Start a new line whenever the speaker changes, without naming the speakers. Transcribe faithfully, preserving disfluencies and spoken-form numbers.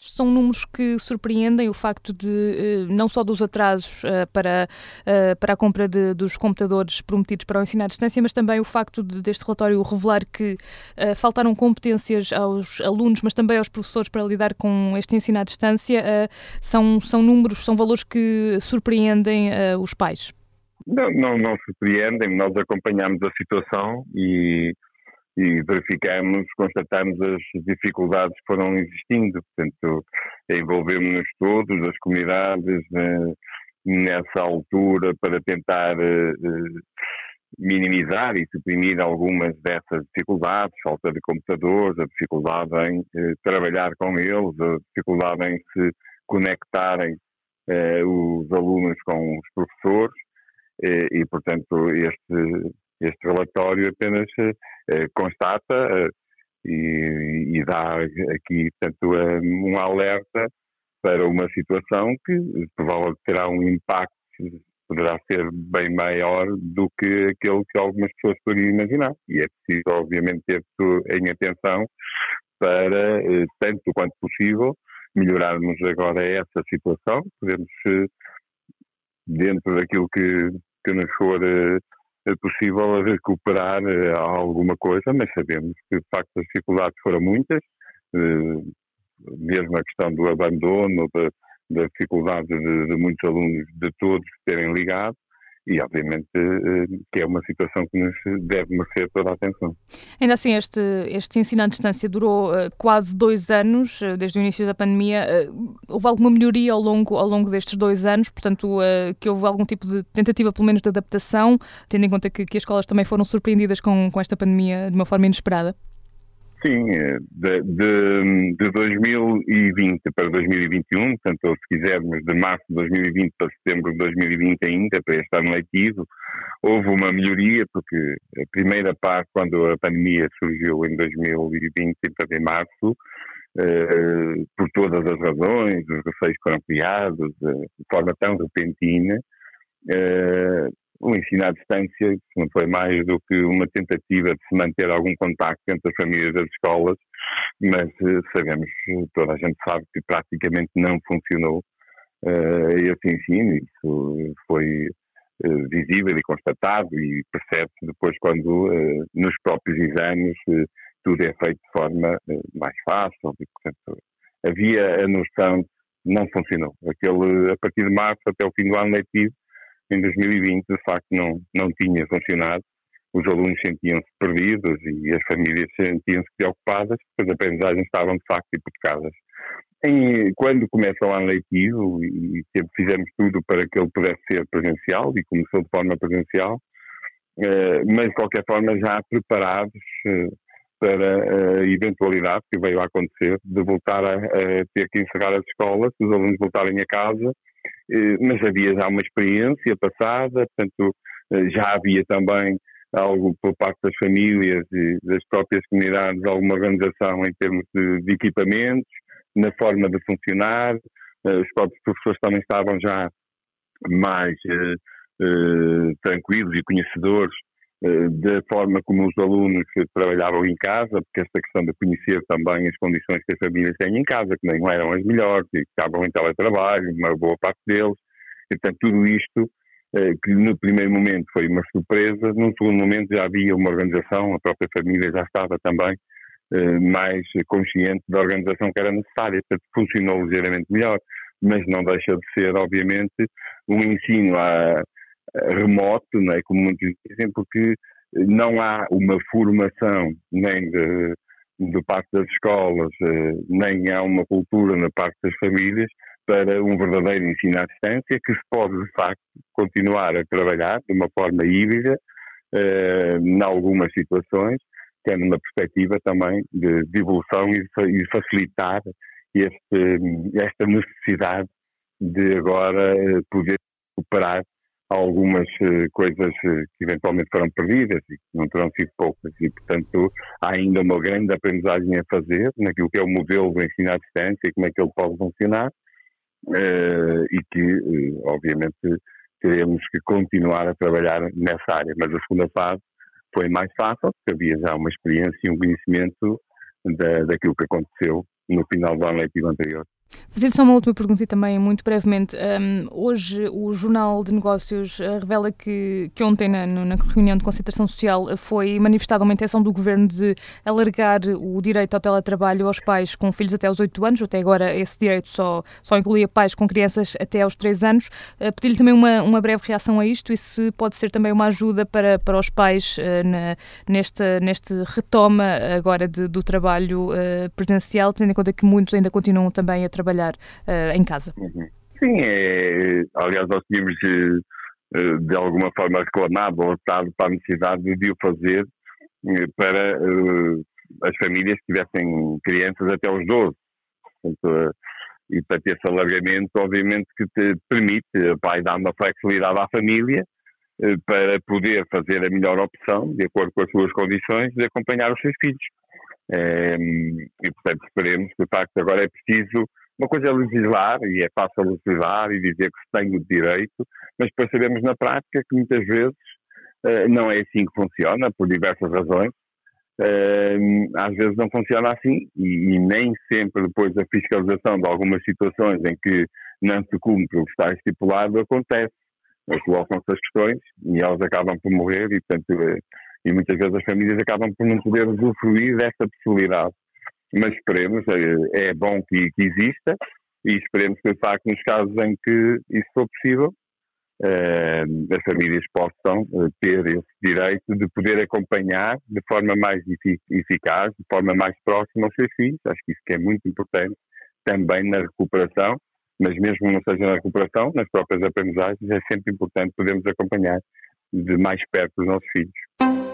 São números que surpreendem, o facto de, não só dos atrasos para, para a compra de, dos computadores prometidos para o ensino à distância, mas também o facto de, deste relatório revelar que uh, faltaram competências aos alunos, mas também aos professores para lidar com este ensino à distância. Uh, são, são números, são valores que surpreendem uh, os pais.
Não, não, não surpreendem, nós acompanhamos a situação e e verificamos, constatamos as dificuldades que foram existindo, portanto, envolvemos-nos todos, as comunidades, eh, nessa altura para tentar eh, minimizar e suprimir algumas dessas dificuldades, falta de computadores, a dificuldade em eh, trabalhar com eles, a dificuldade em se conectarem eh, os alunos com os professores eh, e, portanto, este Este relatório apenas eh, constata eh, e, e dá aqui, portanto, um alerta para uma situação que provavelmente terá um impacto, poderá ser bem maior do que aquele que algumas pessoas poderiam imaginar. E é preciso, obviamente, ter em atenção para, eh, tanto quanto possível, melhorarmos agora essa situação. Podemos, eh, dentro daquilo que, que nos for eh, é possível recuperar uh, alguma coisa, mas sabemos que, de facto, as dificuldades foram muitas, uh, mesmo a questão do abandono, da dificuldade de, de muitos alunos, de todos terem ligado, e obviamente uh, que é uma situação que nos deve merecer toda a atenção.
Ainda assim, este, este ensino à distância durou uh, quase dois anos, uh, desde o início da pandemia. Uh, houve alguma melhoria ao longo, ao longo destes dois anos? Portanto, uh, que houve algum tipo de tentativa, pelo menos, de adaptação, tendo em conta que, que as escolas também foram surpreendidas com, com esta pandemia de uma forma inesperada?
Sim, de, de, de dois mil e vinte para dois mil e vinte e um, portanto, ou se quisermos, de março de dois mil e vinte para setembro de dois mil e vinte ainda, para este ano letivo, houve uma melhoria, porque a primeira parte, quando a pandemia surgiu em dois mil e vinte, portanto, em março, eh, por todas as razões, os receios foram criados, eh, de forma tão repentina, eh, o ensino à distância não foi mais do que uma tentativa de se manter algum contacto entre as famílias das escolas, mas sabemos, toda a gente sabe que praticamente não funcionou uh, esse ensino. Isso foi uh, visível e constatado e percebe-se depois quando uh, nos próprios exames uh, tudo é feito de forma uh, mais fácil e, portanto, havia a noção de não funcionou. Aquele, a partir de março até o fim do ano letivo, em dois mil e vinte, de facto, não, não tinha funcionado. Os alunos sentiam-se perdidos e as famílias sentiam-se preocupadas, porque as aprendizagens estavam, de facto, hipotecadas. Em, quando começa o ano letivo, e sempre fizemos tudo para que ele pudesse ser presencial, e começou de forma presencial, eh, mas, de qualquer forma, já preparados eh, para a eventualidade que veio a acontecer de voltar a, a ter que encerrar as escolas, os alunos voltarem a casa, mas havia já uma experiência passada, portanto já havia também algo por parte das famílias e das próprias comunidades, alguma organização em termos de, de equipamentos, na forma de funcionar, os próprios professores também estavam já mais eh, eh, tranquilos e conhecedores eh, da forma como os alunos trabalhavam em casa, porque esta questão de conhecer também as condições que as famílias têm em casa, que não eram as melhores, e que estavam em teletrabalho, uma boa parte deles, e portanto tudo isto, eh, que no primeiro momento foi uma surpresa, num segundo momento já havia uma organização, a própria família já estava também eh, mais consciente da organização que era necessária, portanto funcionou ligeiramente melhor, mas não deixa de ser, obviamente, um ensino a remoto, não é, como muitos dizem, porque não há uma formação nem de, de parte das escolas, nem há uma cultura na parte das famílias para um verdadeiro ensino à distância, que se pode, de facto, continuar a trabalhar de uma forma híbrida, eh, em algumas situações, tendo uma perspectiva também de, de evolução e de facilitar este, esta necessidade de agora poder recuperar algumas uh, coisas uh, que eventualmente foram perdidas e que não terão sido poucas e, portanto, há ainda uma grande aprendizagem a fazer naquilo que é o modelo do ensino à distância e como é que ele pode funcionar uh, e que, uh, obviamente, teremos que continuar a trabalhar nessa área. Mas a segunda fase foi mais fácil, porque havia já uma experiência e um conhecimento da, daquilo que aconteceu no final do ano letivo anterior.
Fazer-lhe só uma última pergunta e também muito brevemente. Um, hoje o Jornal de Negócios uh, revela que, que ontem na, na reunião de concertação social foi manifestada uma intenção do Governo de alargar o direito ao teletrabalho aos pais com filhos até aos oito anos. Até agora esse direito só, só incluía pais com crianças até aos três anos. Uh, Pedi-lhe também uma, uma breve reação a isto e se pode ser também uma ajuda para, para os pais uh, na, nesta, neste retoma agora de, do trabalho uh, presencial, tendo em conta que muitos ainda continuam também a trabalhar trabalhar uh, em casa.
Uhum. Sim, é, aliás, nós tínhamos de, de alguma forma reclamado ou lutado para a necessidade de o fazer para uh, as famílias que tivessem crianças até aos doze. Portanto, uh, e para ter esse alargamento, obviamente que te permite, vai dar uma flexibilidade à família uh, para poder fazer a melhor opção, de acordo com as suas condições, de acompanhar os seus filhos. Um, e, portanto, esperemos que, de facto, agora é preciso. Uma coisa é legislar, e é fácil legislar e dizer que se tem o direito, mas depois sabemos na prática que muitas vezes uh, não é assim que funciona, por diversas razões. Uh, às vezes não funciona assim e, e nem sempre depois a fiscalização de algumas situações em que não se cumpre o que está estipulado acontece. Colocam-se as questões e elas acabam por morrer e, portanto, uh, e muitas vezes as famílias acabam por não poder usufruir desta possibilidade. Mas esperemos, é bom que, que exista e esperemos que, de facto, nos casos em que isso for possível, eh, as famílias possam ter esse direito de poder acompanhar de forma mais eficaz, de forma mais próxima aos seus filhos. Acho que isso que é muito importante também na recuperação, mas mesmo não seja na recuperação, nas próprias aprendizagens, é sempre importante podermos acompanhar de mais perto os nossos filhos.